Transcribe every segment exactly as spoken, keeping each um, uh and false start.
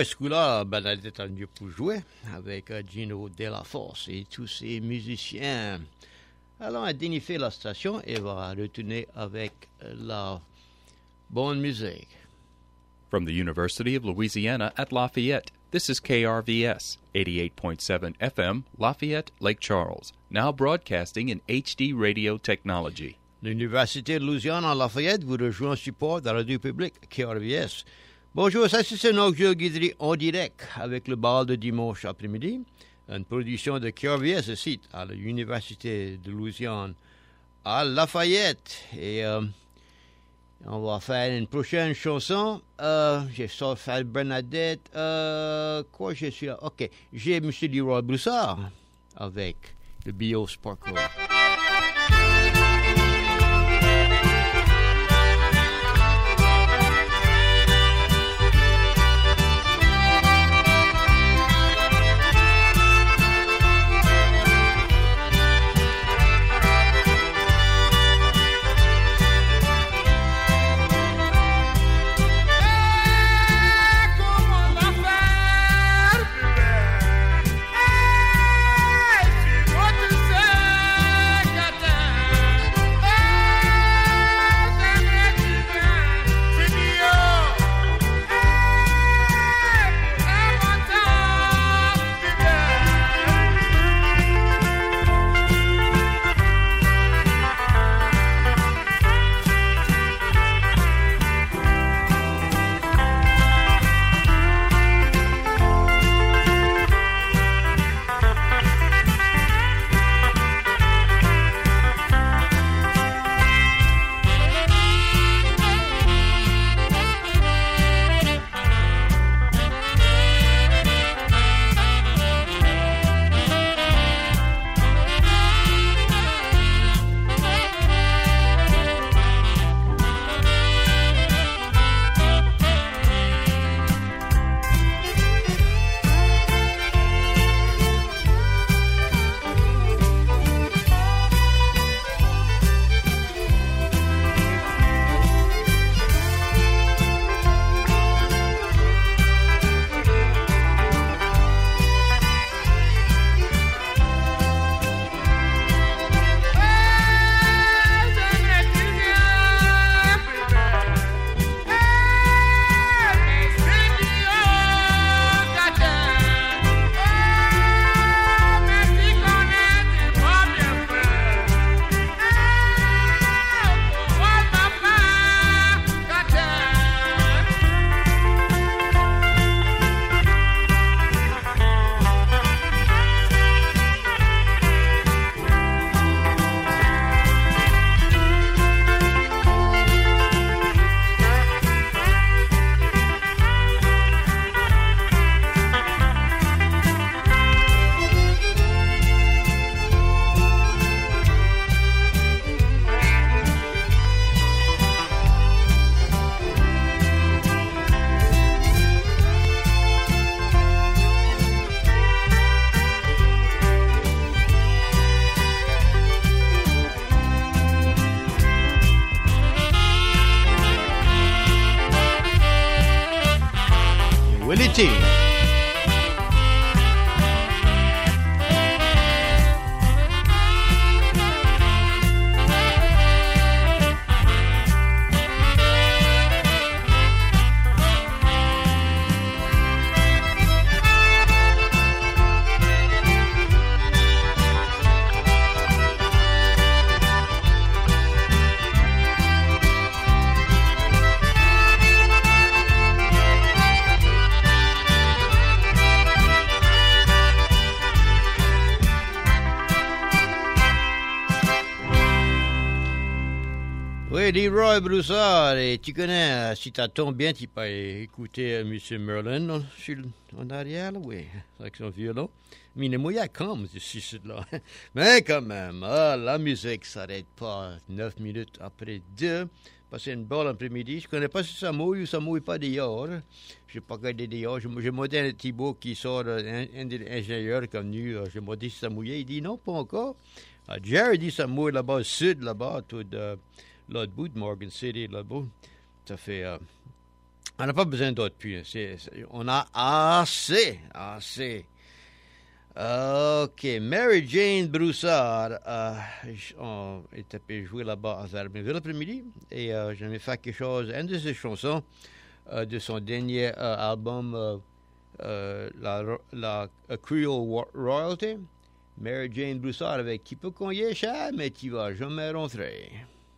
ouais, ce coup-là, ben, elle était venue pour jouer avec euh, Gino Della Force et tous ces musiciens. Alors, elle déniffé la station et va retourner avec la bonne musique. From the University of Louisiana at Lafayette, this is K R V S, eighty-eight point seven F M, Lafayette, Lake Charles, now broadcasting in H D radio technology. L'Université de Louisiane à Lafayette vous rejoint en support de la radio publique K R V S. Bonjour, ça c'est notre guiderie en direct avec le bal de dimanche après-midi, une production de K R V S ici à l'Université de Louisiane à Lafayette. Et euh, on va faire une prochaine chanson. Euh, j'ai sorti faire Bernadette. Euh, quoi, je suis là? OK. J'ai M. Leroy Broussard avec le Bio Sparkle. Willie T. Oui, Leroy Broussard, et tu connais, si ça tombe bien, tu peux écouter euh, M. Merlin en, sur, en arrière, là, oui, avec son violon. Mais il est mouillé comme ceci, là. Mais quand même, ah, la musique s'arrête pas neuf minutes après deux. Passer une bonne après-midi. Je connais pas si ça mouille ou ça mouille pas dehors. Je n'ai pas regardé dehors. J'ai demandé à Thibault qui sort, un, un des ingénieurs comme nous, j'ai demandé si ça mouillait. Il dit non, pas encore. Ah, Jerry dit ça mouille là-bas, au sud, là-bas, tout de... l'autre bout de Morgan City, là-bas. Ça fait... Euh, On n'a pas besoin d'autres puits. C'est, c'est, on a assez, assez. OK. Mary Jane Broussard euh, on était joué là-bas à Zarbinville l'après-midi et euh, j'aimais faire quelque chose, une de ses chansons euh, de son dernier euh, album, euh, euh, la, la Creole Royalty. Mary Jane Broussard avec Qui peut qu'on y est cher, mais tu vas jamais rentrer.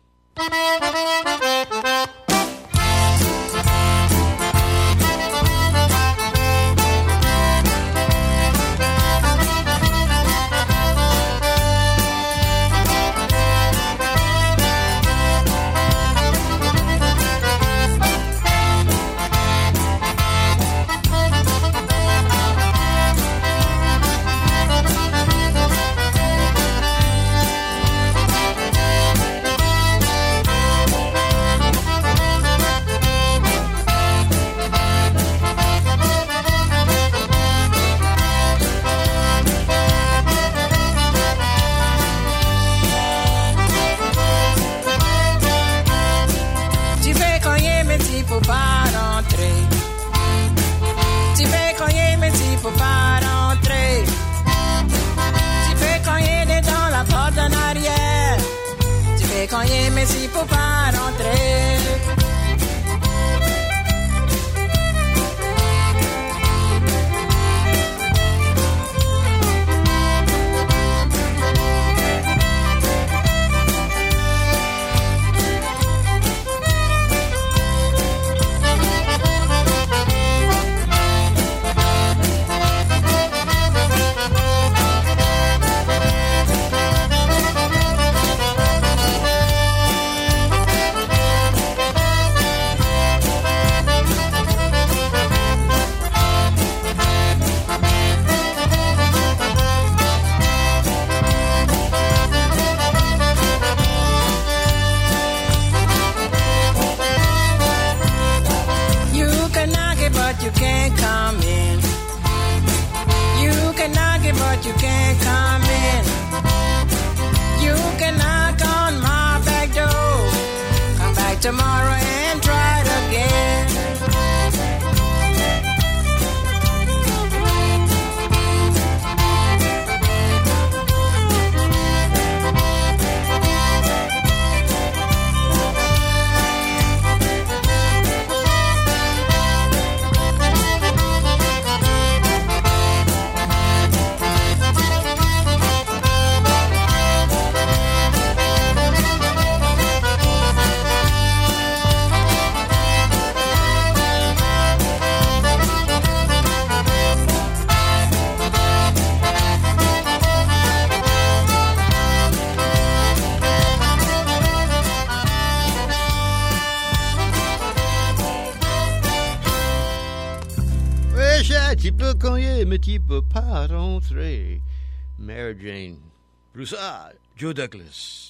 Tu peux cogner, mais tu peux pas rentrer. Mary Jane Broussard, Joe Douglas.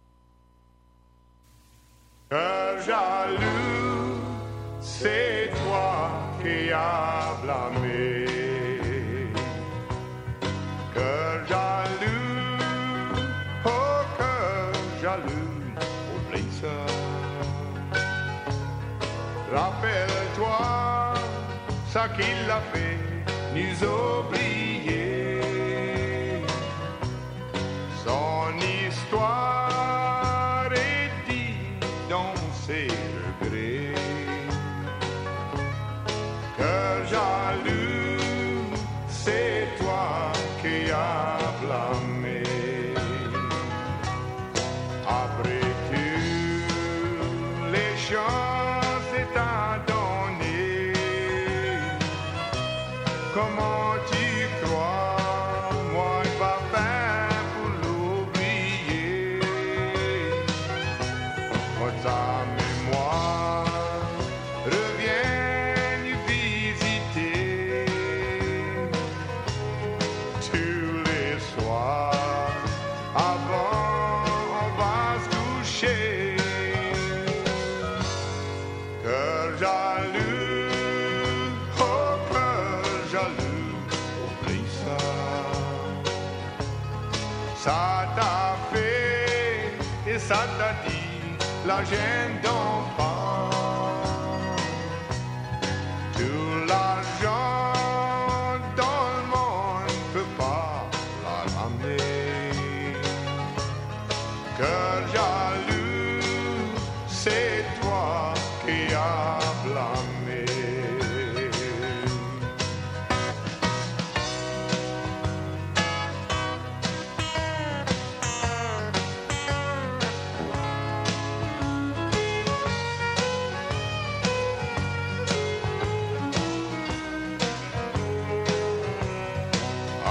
Cœur jaloux, c'est toi qui as blâmé. Cœur jaloux, oh cœur jaloux, oublie ça. Rappelle-toi ça qu'il a fait, nous oublier. Son histoire est dit dans ses regrets. Cœur jaloux, c'est toi qui as blâmé. Après tout, les chances étant données, comment tu crois, moi et pas faire pour l'oublier. Moi, ta mémoire revient nous visiter tous les soirs avant on va se coucher. Cœur jaloux, oh cœur jaloux, oublie ça. Ça t'a fait et ça t'a dit la gêne d'enfant.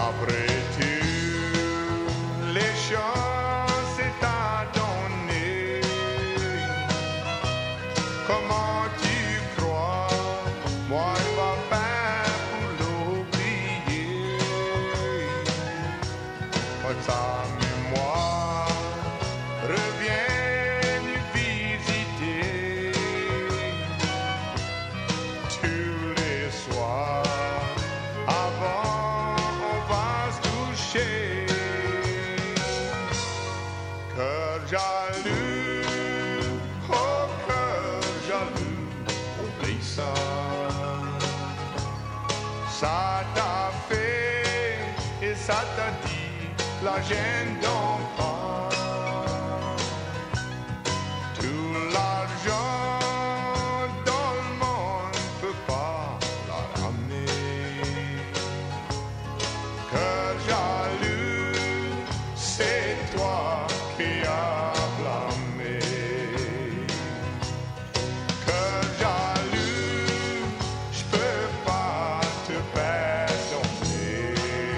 Après tout, les choses c'est à donner. Comment tu crois, moi je vais faire pour l'oublier. Quand sa mémoire revient nous visiter tous les soirs avant on va se coucher. Cœur jaloux, oh cœur jaloux, oublie ça. Ça t'a fait et ça t'a dit, la gêne donc pas. Tout l'argent dans le monde peut pas la ramener. Cœur jaloux, c'est toi qui as blâmé. Cœur jaloux, je peux pas te pardonner.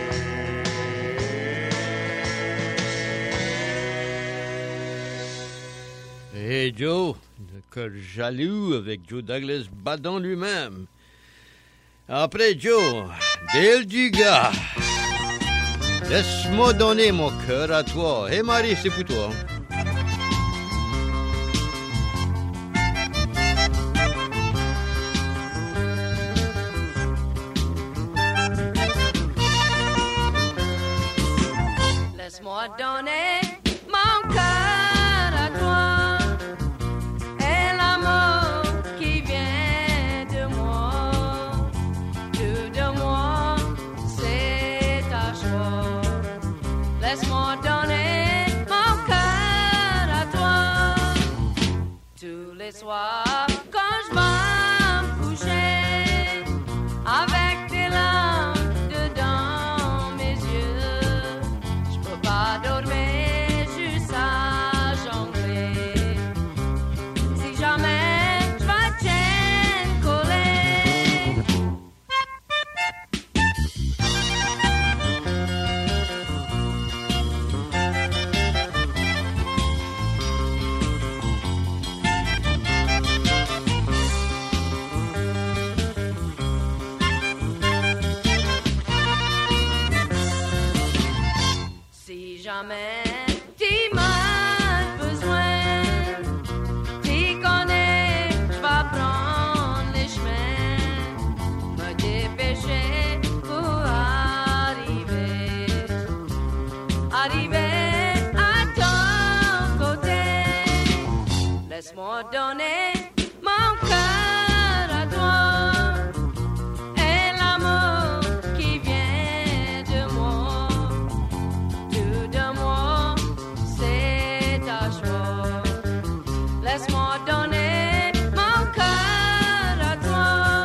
Hey Joe, le cœur jaloux avec Joe Douglas battant lui-même. Après Joe, Dale Dugas. Laisse-moi donner mon cœur à toi. Hey Marie, c'est pour toi. Laisse-moi donner mon cœur à toi et l'amour qui vient de moi. Tout de moi, c'est ta choix. Laisse-moi donner mon cœur à toi. Tous les soirs, quand je vais me coucher, avec des larmes dedans mes yeux, je peux pas dormir juste à jongler. Si jamais je vais te coller. Si jamais tu m'as besoin, tu connais, je vais prendre les chemins, me dépêcher pour arriver, arriver à ton côté. Laisse-moi donner mon cœur à toi et l'amour qui vient de moi. Tout de moi, c'est ta choix. Laisse-moi donner mon cœur à toi.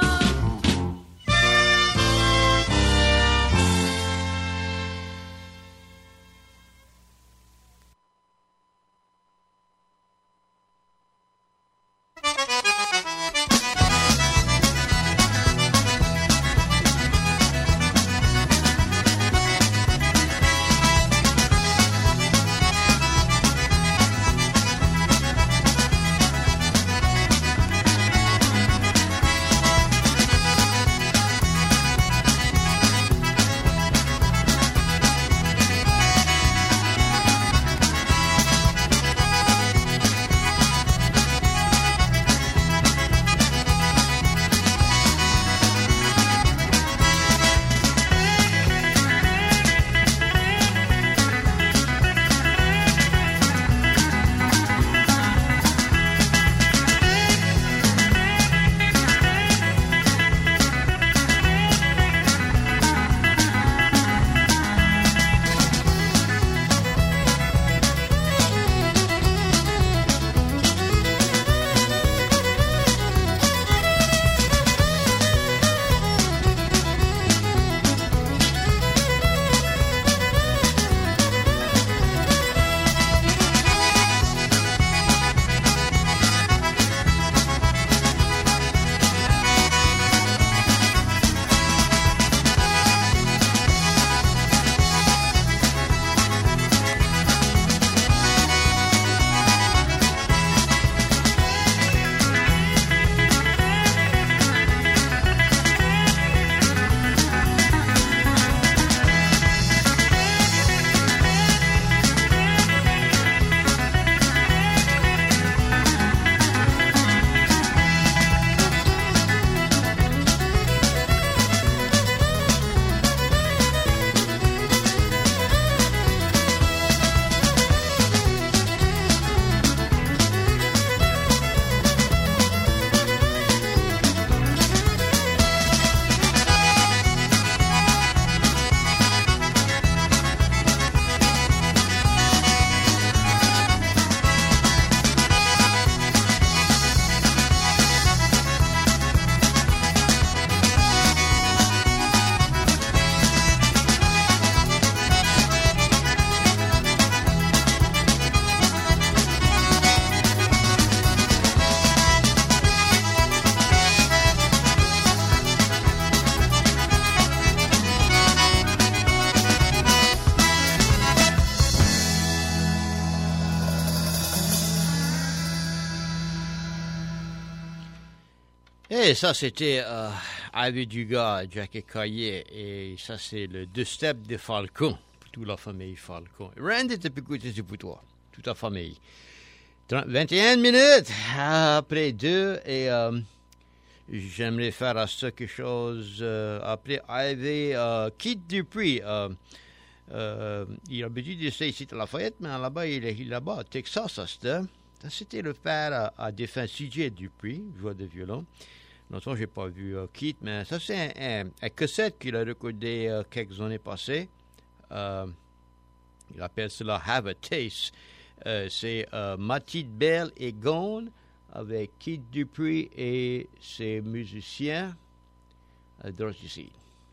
Ouais, ça c'était euh, Ivy Dugas, Jackie Caillet, et ça c'est le deux step de Falcon, pour toute la famille Falcon. Randy était plus côté c'est pour toi, toute la famille. vingt et une minutes après deux, et euh, j'aimerais faire à ça quelque chose euh, après Ivy, euh, Keith Dupree. Euh, euh, il a l'habitude d'essayer ici à Lafayette, mais là-bas, il est il est là-bas, à Texas, ça c'était. Ça, c'était le père à, à défunt C J Dupree, joueur de violon. Longtemps, je n'ai pas vu uh, Keith, mais ça, c'est un, un, un cassette qu'il a recordé uh, quelques années passées. Uh, il appelle cela Have a Taste. Uh, c'est uh, Ma Petite Belle est Gone avec Keith Dupree et ses musiciens. Uh, Dorothy Seed.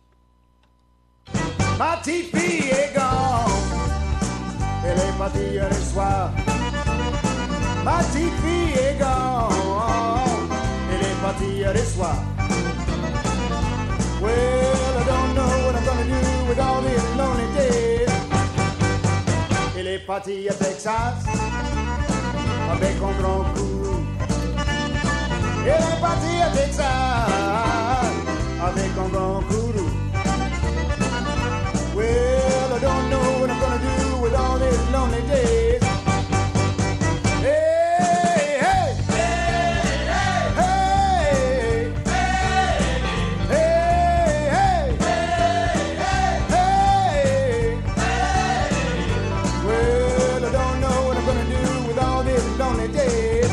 Ma petite fille est gone, elle est partie hier soir. Ma petite fille est gone, elle est partie hier soir. Well, I don't know what I'm gonna do with all these lonely days. Elle est partie à Texas avec un grand coup. Elle est partie à Texas avec un grand coup. Well, I don't know what I'm gonna do with all these lonely days. Hey, hey, hey, hey, hey, hey, hey, hey, hey. Well, I don't know what I'm gonna do with all these lonely days.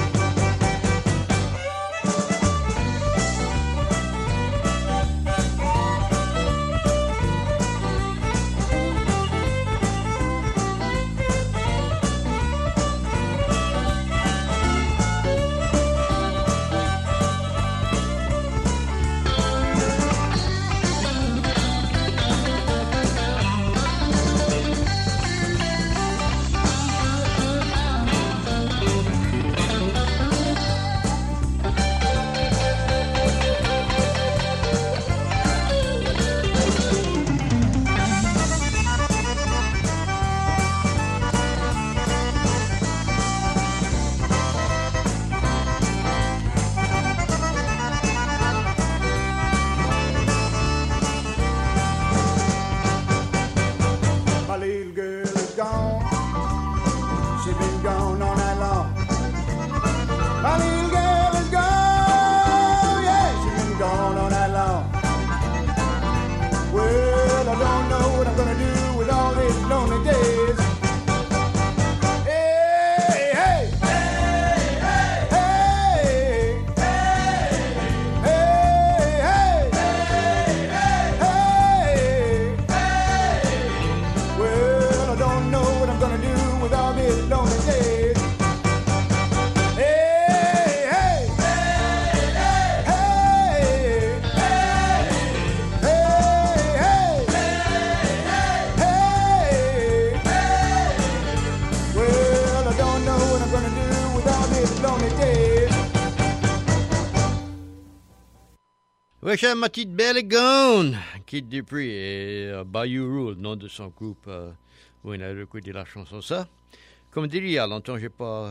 Oui, cher, ma petite belle est gone. Keith Dupree et uh, Bayou Rule, nom de son groupe, euh, où il a recordé la chanson. Ça, comme dit il y a longtemps, j'ai pas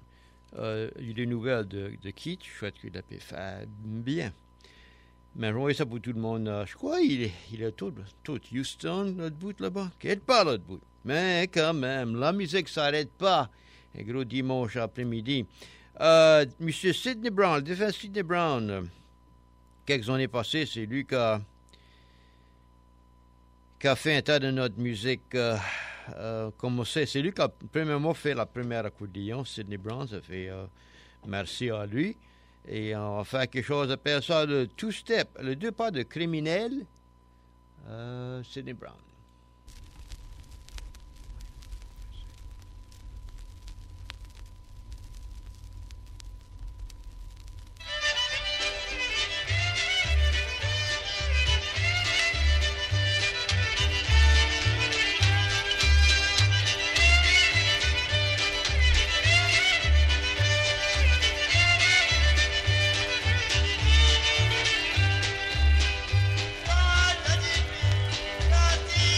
euh, eu des nouvelles de, de Keith. Je souhaite qu'il a pu faire bien. Mais je vois ça pour tout le monde. Euh, je crois qu'il est, il est tout, tout Houston, l'autre bout là-bas. Qu'il pas l'autre bout. Mais quand même, la musique ne s'arrête pas. Un gros dimanche après-midi. Euh, Monsieur Sidney Brown, le défunt Sidney Brown. Euh, Quelques années passées, c'est lui qui a, qui a fait un tas de notre musique. Euh, euh, comme on sait, c'est lui qui a premièrement fait la première accordéon, Sidney Brown. Ça fait euh, merci à lui. Et on va faire quelque chose, on appelle ça le two-step, le deux pas de criminel, euh, Sidney Brown. Party,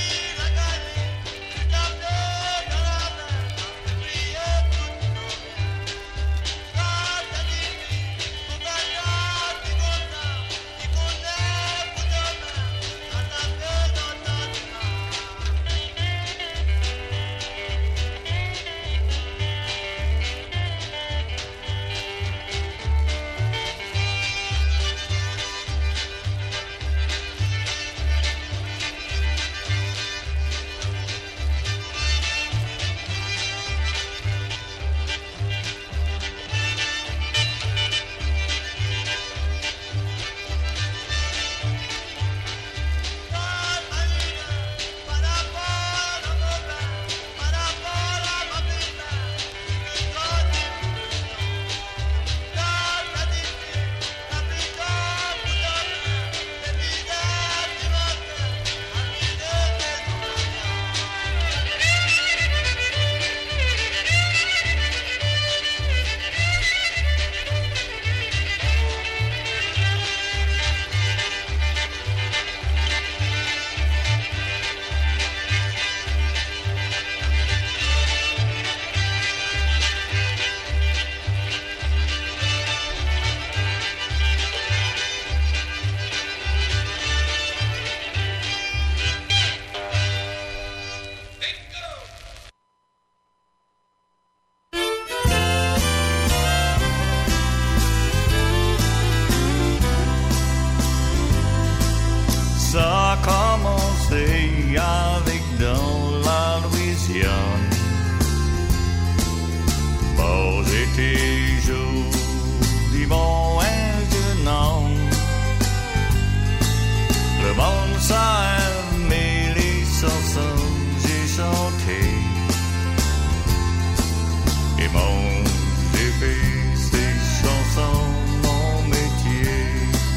mon, j'ai fait ces chansons, mon métier.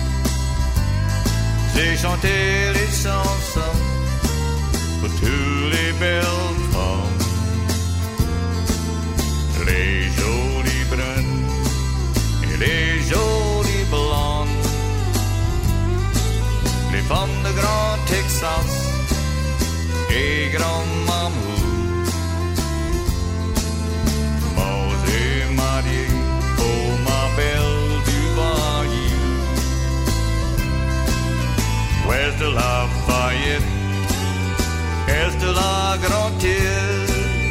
J'ai chanté les chansons pour tous les belles femmes, les jolies brunes et les jolies blondes, les femmes de Grand Texas et Grand Mamou. Moi j'ai marié pour ma belle du bayou, ouest de Lafayette, est de la Grande-Île,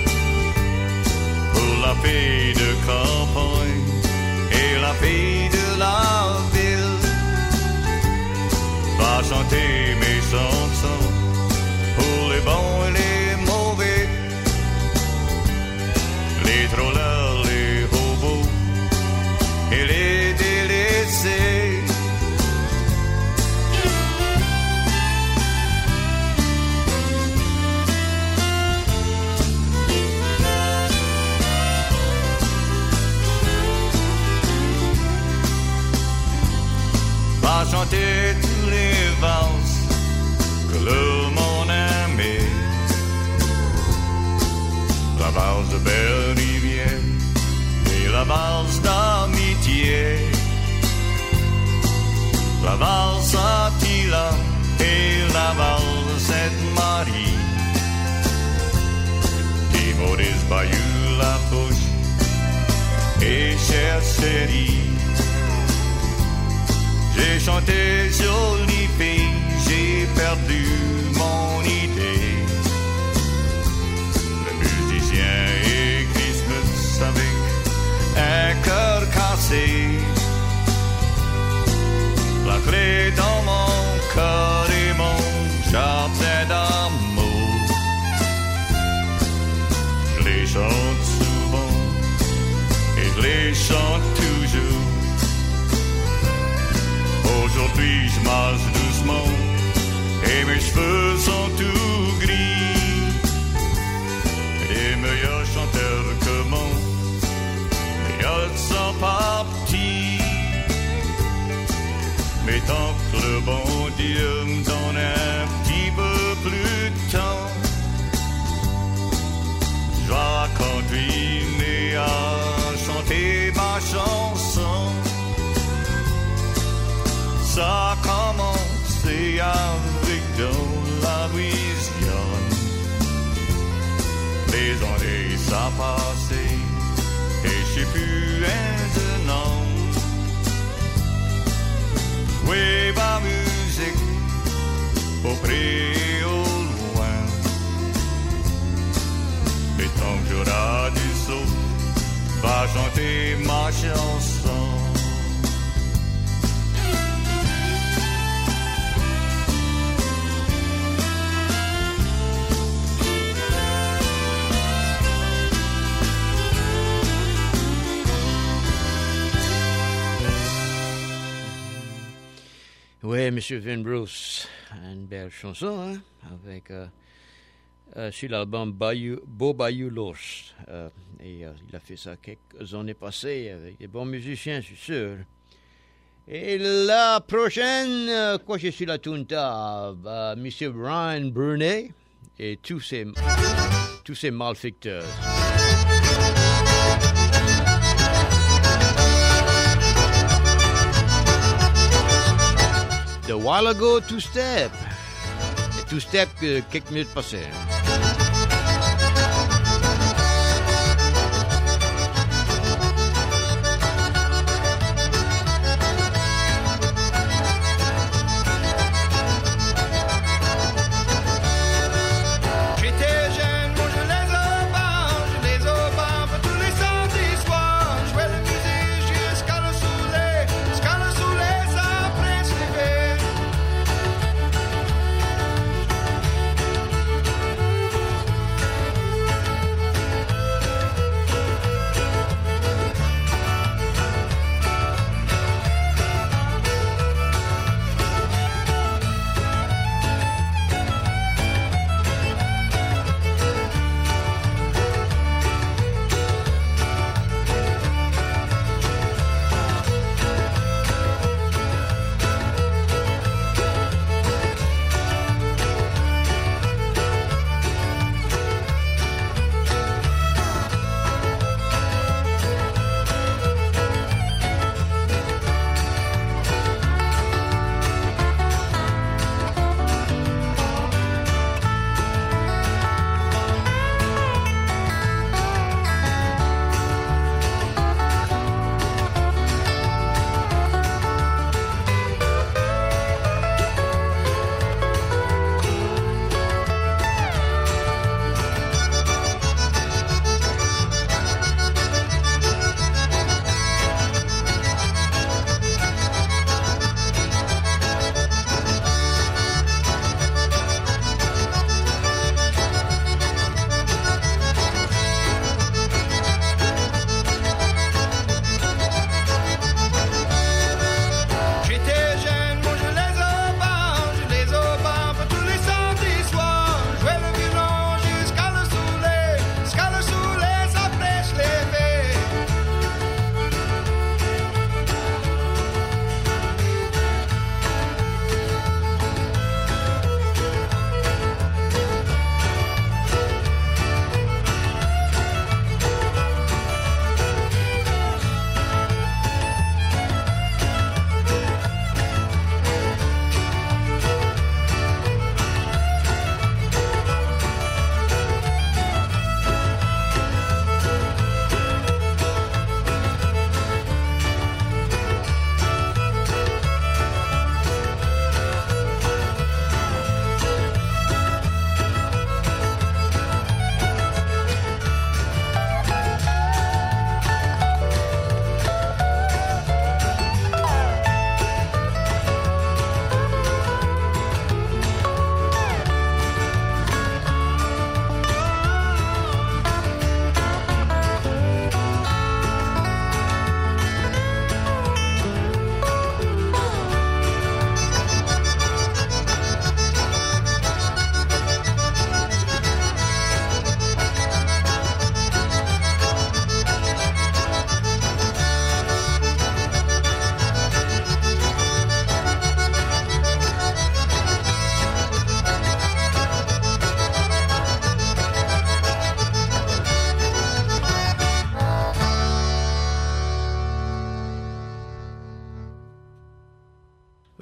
pour la fille de campagne et la fille de la ville, va chanter mes chansons pour les bons et les mauvais, les drôleurs, les hobos et les délaissés. Va chanter tous les valses que le monde aimait, la valse de Belle-Rivière et la valse d'amitié, la valse à Tila et la valse Sainte-Marie, des Maurice Bayou, la Fouche et chère chérie. J'ai chanté jolie fille, j'ai perdu mon idée. Le musicien et Christmas avec un cœur cassé, la clé dans mon cœur et mon jardin d'amour. Je les chante souvent et je les chante toujours. Aujourd'hui je marche doucement et mes cheveux sont tout gris. Les meilleurs chanteurs que mon, les autres sont partis. Mais tant que le bon Dieu me donne un petit peu plus de temps, je vais continuer à chanter ma chanson. Ça a commencé avec dans la Louisiane. Les années ça passé et je sais plus un nom. Oui, ma musique au près et au loin. Mais tant que j'aurai du souffle, va chanter ma chanson. Oui, M. Vin Bruce, une belle chanson, hein, avec euh, euh, sur l'album Bayou, Beau Bayou Lost. Euh, et euh, il a fait ça quelques années passées avec des bons musiciens, je suis sûr. Et la prochaine, euh, quoi, je suis la tunta, euh, M. Ryan Brunet et tous ses, tous ses malfecteurs. The while ago, two step. Et two step, euh, quelques minutes passées. J'étais jeune, moi je les au bar, je les au bar pour tous les samedis soirs. Je jouais la musique jusqu'à le soleil, jusqu'à le soleil, ça après se lever.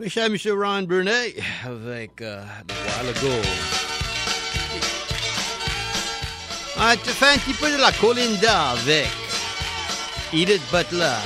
Oui, cher M. Ron Burnett avec uh, The While Ago. Ah, tu fais un petit peu de la Colinda avec Edith Butler.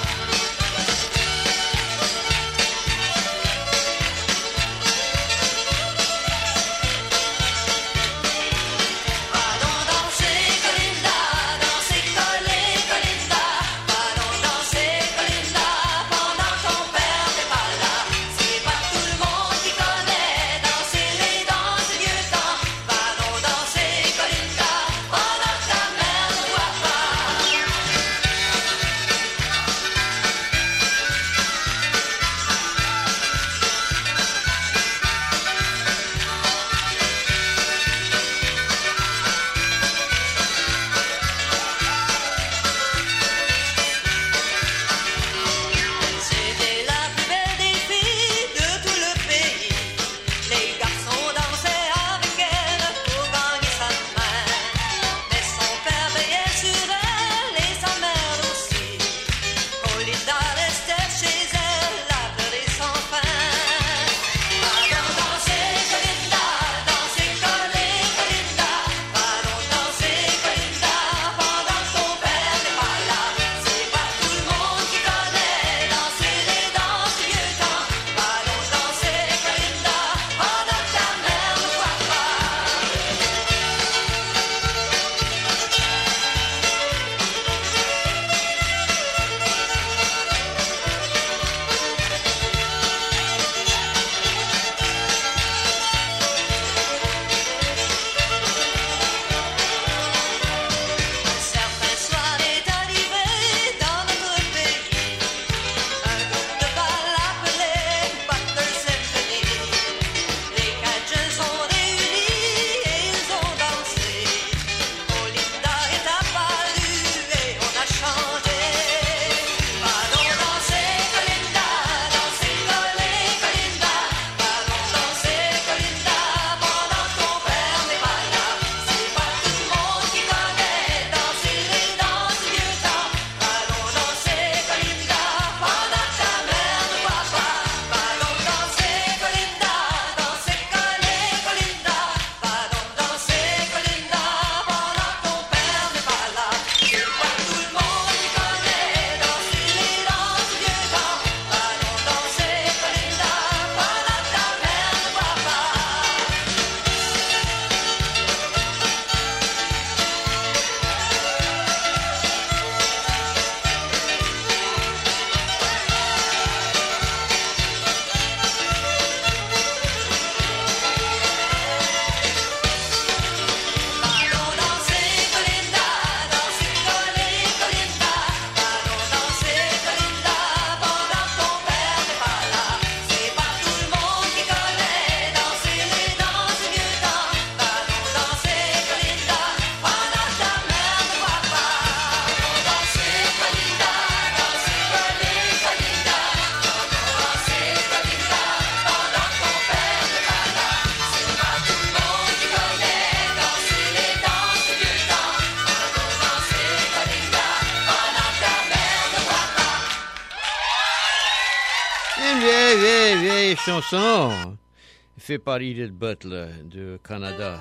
Chanson fait par Edith Butler du Canada.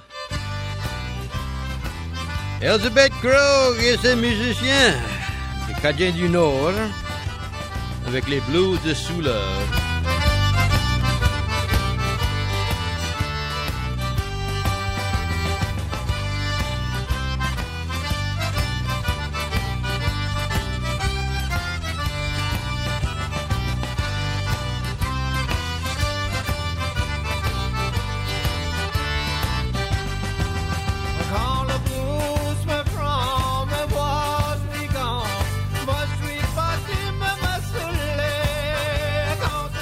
Elizabeth Krog et ses musiciens, les Acadiens du Nord, avec les blues de Souleur. Quand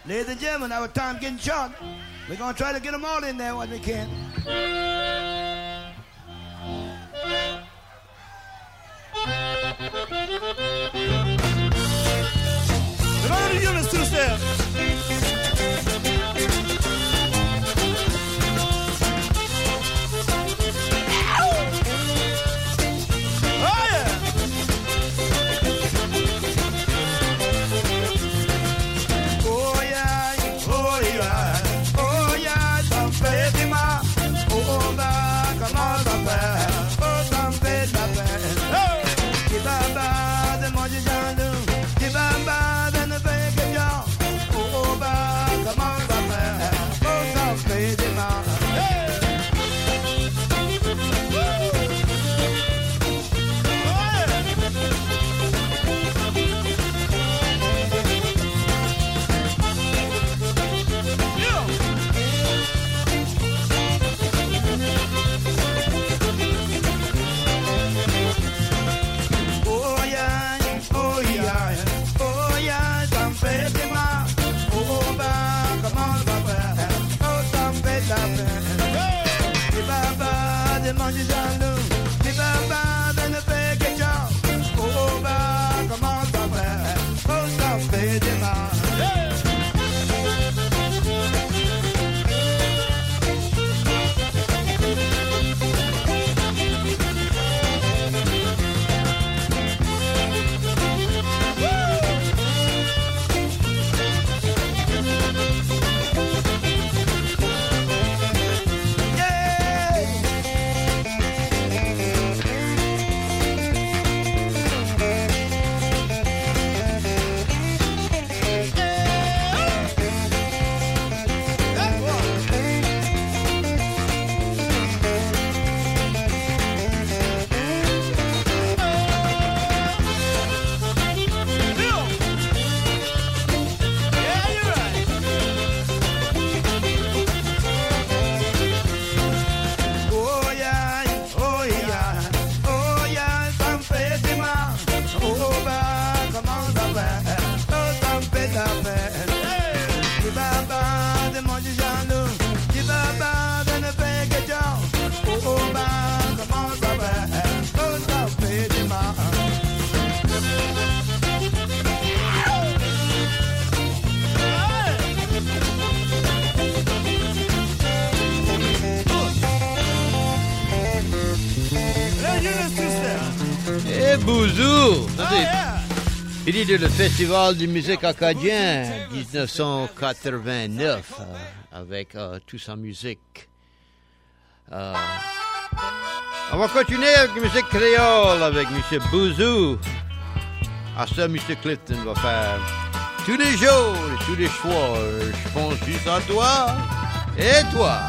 Ladies and gentlemen, our time getting short. We're going to try to get them all in there what we can. Come on, the units two steps. Bouzou, il est de le Festival de musique acadien dix-neuf cent quatre-vingt-neuf euh, avec euh, tout sa musique. Euh, on va continuer avec la musique créole avec M. Bouzou. À ça, M. Clifton va faire tous les jours et tous les soirs. Je pense juste à toi et toi.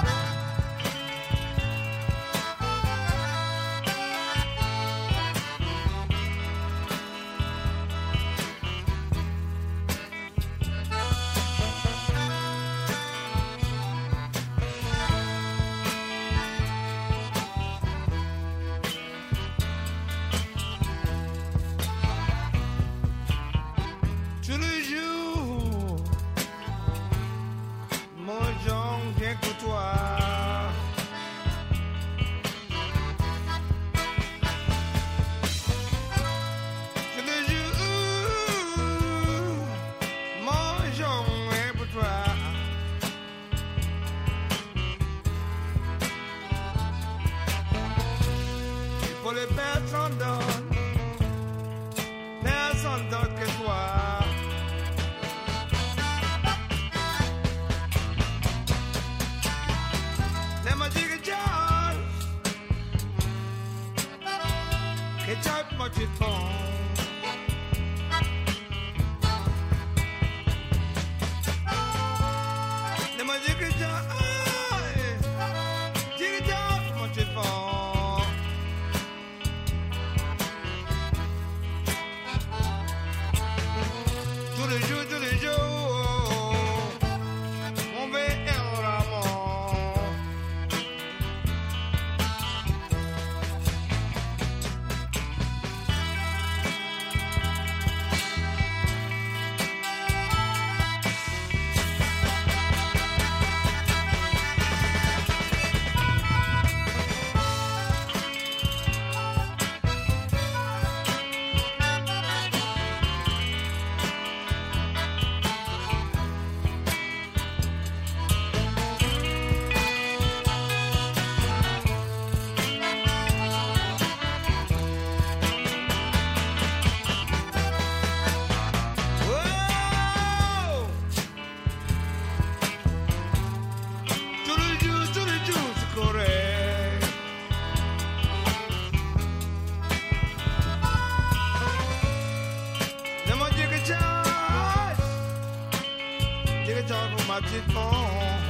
music on.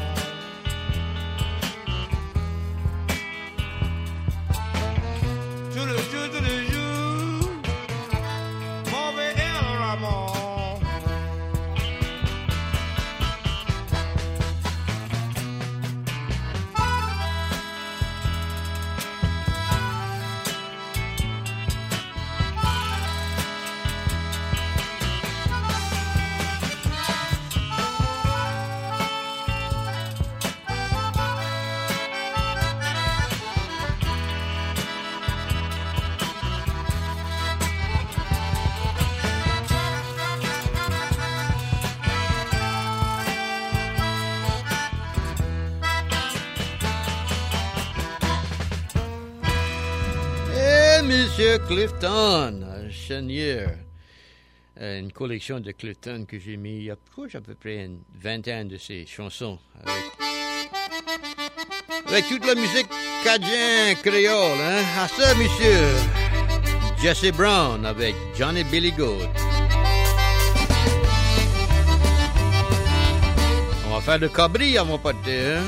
To the jour, to the jour, mauvais El Ramon. Monsieur Clifton, Chenier. Une collection de Clifton que j'ai mis il y a à peu près une vingtaine de ses chansons. Avec, avec toute la musique cajun créole. Hein? À ça, monsieur Jesse Brown avec Johnny Billy Goat. On va faire le cabri à mon pote. Hein?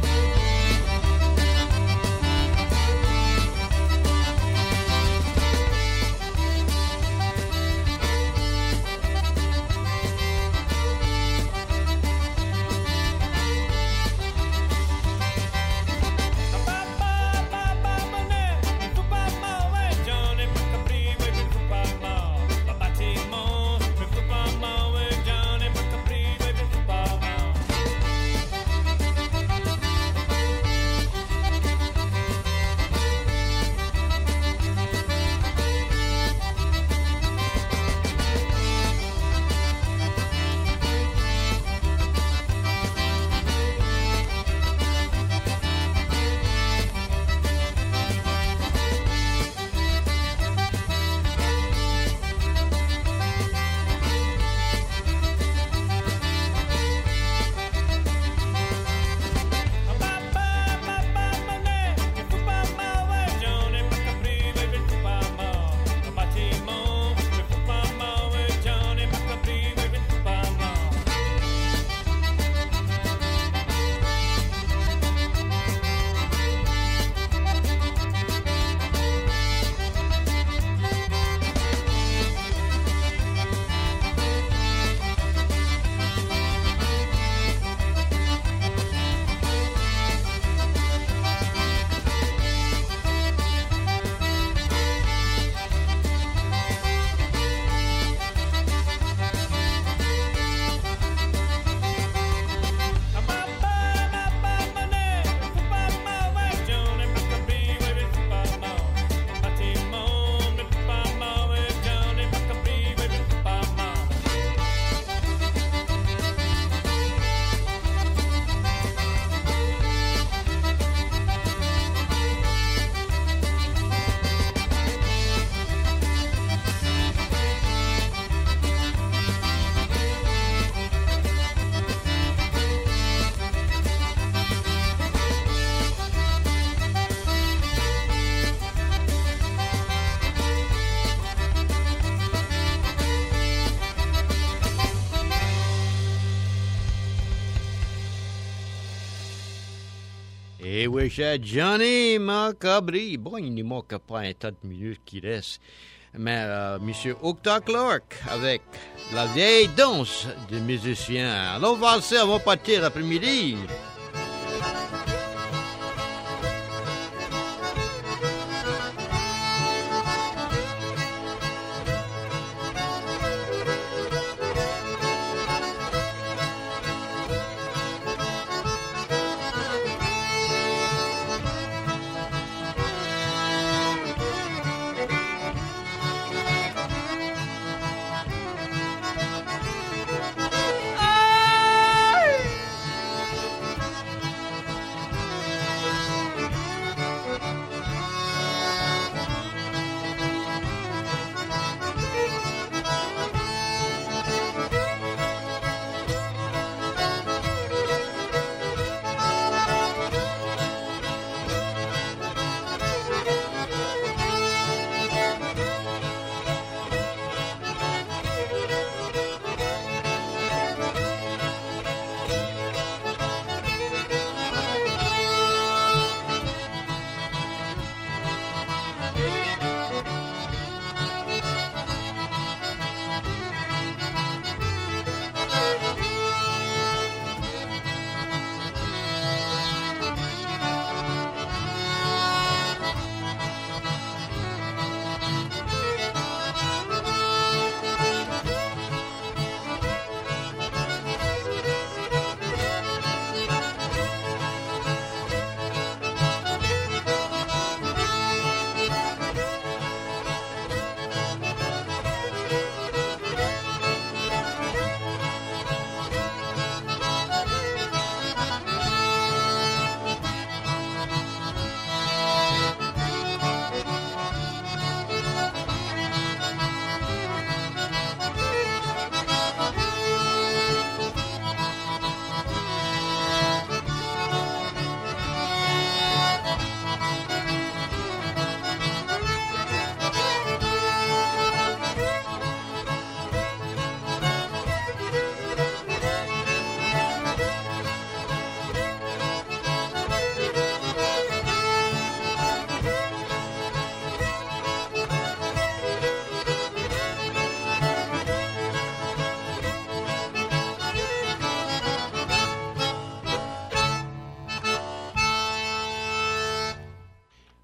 Et oui, cher Johnny Macabri. Bon, il ne manque pas un tas de minutes qui restent. Mais euh, Monsieur Octa Clark avec la vieille danse des musiciens. Alors, on va le faire, on va partir l'après-midi.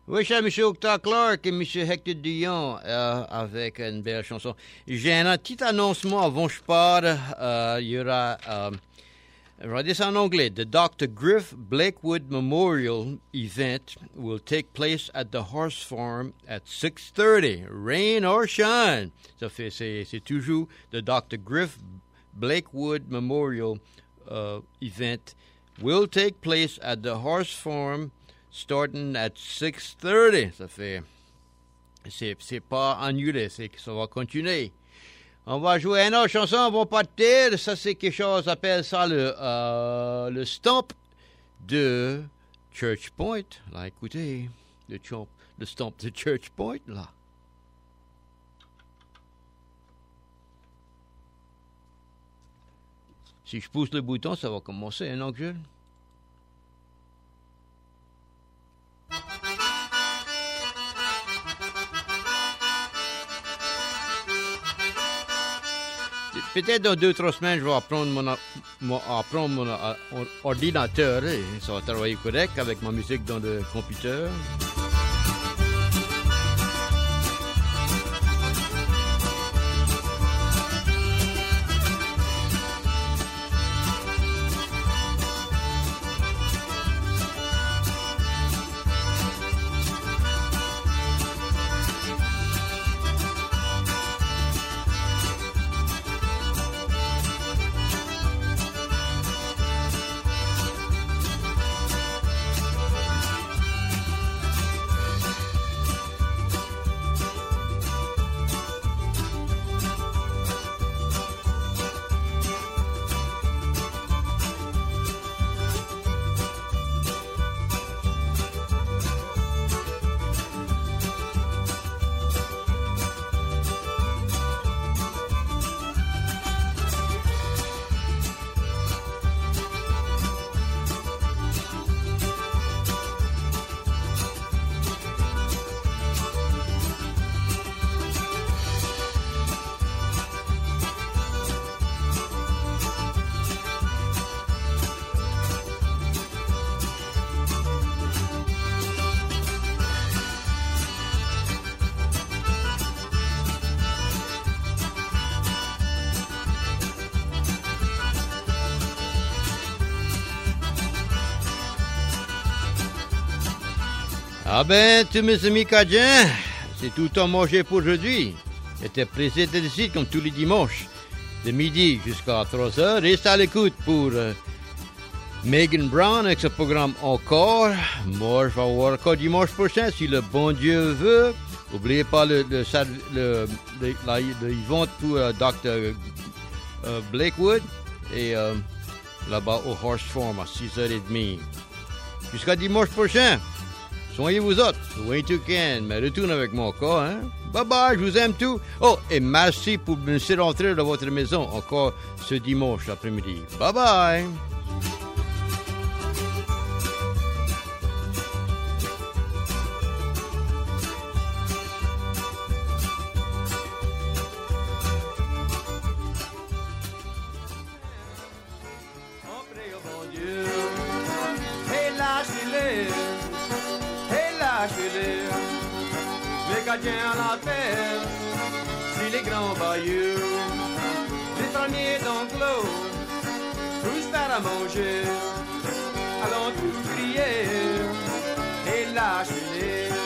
Oui, cher M. Octa Clark et M. Hector Dion euh, avec une belle chanson. J'ai un petit annoncement avant que je parte. Euh, il y aura... Euh, je vais dire ça en anglais. The doctor Griff Blakewood Memorial event will take place at the horse farm at six thirty, rain or shine. Ça fait, c'est, c'est toujours the doctor Griff Blakewood Memorial uh, event will take place at the horse farm starting at six thirty. Ça fait, c'est, c'est pas annulé, c'est que ça va continuer. On va jouer une autre chanson, on va partir. Ça, c'est quelque chose, on appelle ça le, euh, le stomp de Church Point. Là, écoutez, le, chomp, le stomp de Church Point, là. Si je pousse le bouton, ça va commencer, hein, oncle Jules? Peut-être dans deux, trois semaines, je vais apprendre mon, mon, apprendre mon uh, ordinateur et ça va travailler correct avec ma musique dans le computer. Ah ben, tous mes amis cadiens, c'est tout le temps mangé pour aujourd'hui. J'étais pressé de ici comme tous les dimanches, de midi jusqu'à trois heures. Restez à l'écoute pour euh, Megan Brown avec ce programme encore. Moi, je vais voir encore dimanche prochain, si le bon Dieu veut. N'oubliez pas le, le, le, le, la, le event pour euh, docteur euh, Blakewood et euh, là-bas au Horse Farm à six heures trente. Jusqu'à dimanche prochain. Soignez-vous autres, oui tu can, mais retourne avec moi encore, hein? Bye bye, je vous aime tout. Oh, et merci pour me laisser rentrer dans votre maison encore ce dimanche après-midi. Bye bye. Gardien la terre, si les grands bayeux, les fermiers d'enclos, tous faire à manger, allons tous crier et lâchez-les.